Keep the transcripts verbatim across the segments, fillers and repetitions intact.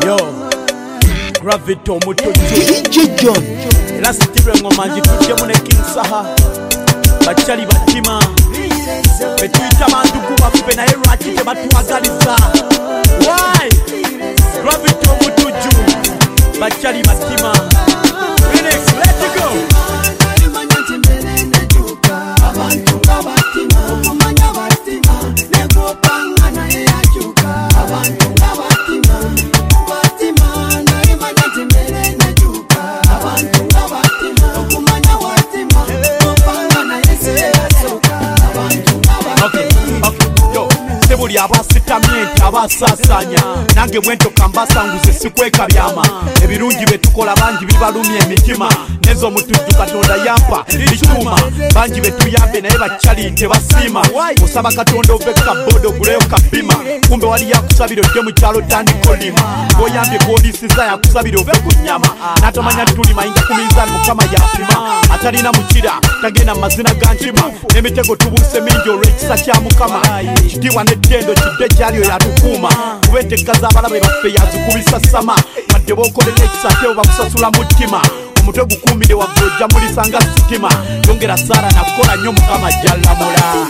Yo, Gravity omuto John era sitirwe ngoma njitujemu ne King Saha bachali batima betuyita bantu kubaffe naye lwaki tebatwagaliza why Gravity omuto bachali batima Phoenix, let it go Sebuli abasitamyenti abasasanya nange bwento kambasanguze sikweka byama ebirungi betukola bangi bibalumya emitima nezo mutujju Katonda yampa lituma bangi betuyambe naye bachali tebasiima osaba Katonda oveka bodo guleyo kabima kumbe wali yakusabira ojje mu kyalo tandikolima oyambye kodisiza yakusabira ove ku nnyama natamanya tuli mayinja ku minzaani mukama yapima atalina mukira tagenda mu mazina ga nkima n'emitego tubuuse mingi olw'ekisa kya mukama ekitiibwa n'eddendo kidde kyaliyo yatukuuma kuba entegeka z'abalabe baffe yazikubisa sama wadde bookolera ekisa ate bakusasula mutima omutwe gukuumire waggulu ojja mulisanga sitima yongera saara nakukola nnyo mukama jjallamula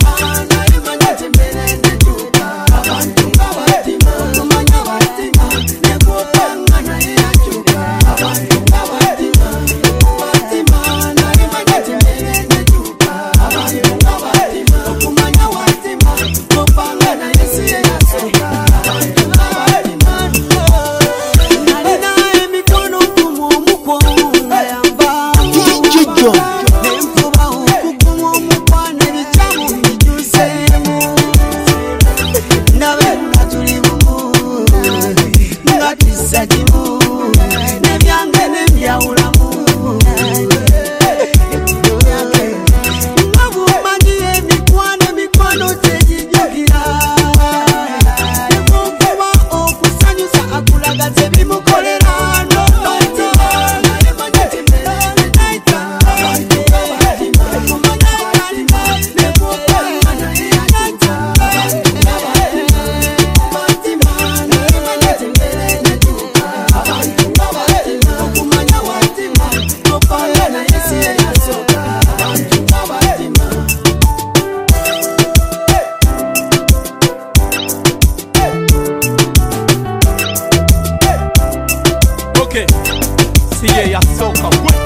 siye yasoka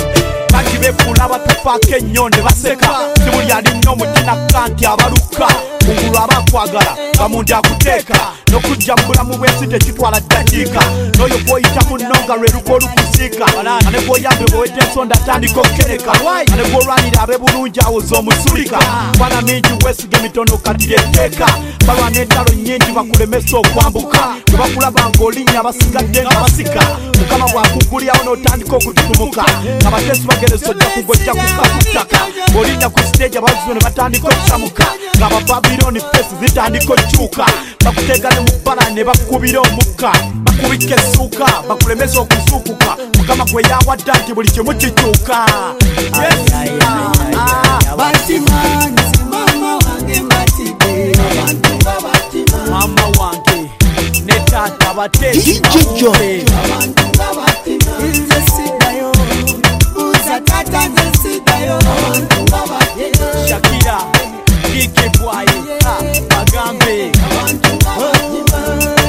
kati befula batufaako ennyo ne baseka sibuli alinnyo omutina kanti abaluka kungulu abakwagala bamundi akuteeka n'okujja mu bulamu bw'ensi tekitwala ddakiika n'oyo gw'oyita munno nga lwe lugo olukusiika ane gw'oyambe bwewedde ensonda atandika okukereka ane gw'olwanira abe bulungi awoza omusulika bwana mingi weesiga emitono katira etteeka balwana entalo nnyingi bakulemesa okwambuka bwe bakulaba ng'olinnya basigadde nga basika mukama bw'akugulyawo n'otandika okututumuka nga bateesi bageresa ojja kugojja kuka ku ttaka ng'olinnya ku siteegi abazizo ne batandika okusamuka nga Babyloni fesi zitandika okyuka bakuteega ne mu bbala ne bakubira omukka bakubika essuuka bakulemesa okusuukuka mukama gwe yawadde nti buli kimu kikyuka mama wange ne taata bateesi Shakira Kike Bwaye Bagambe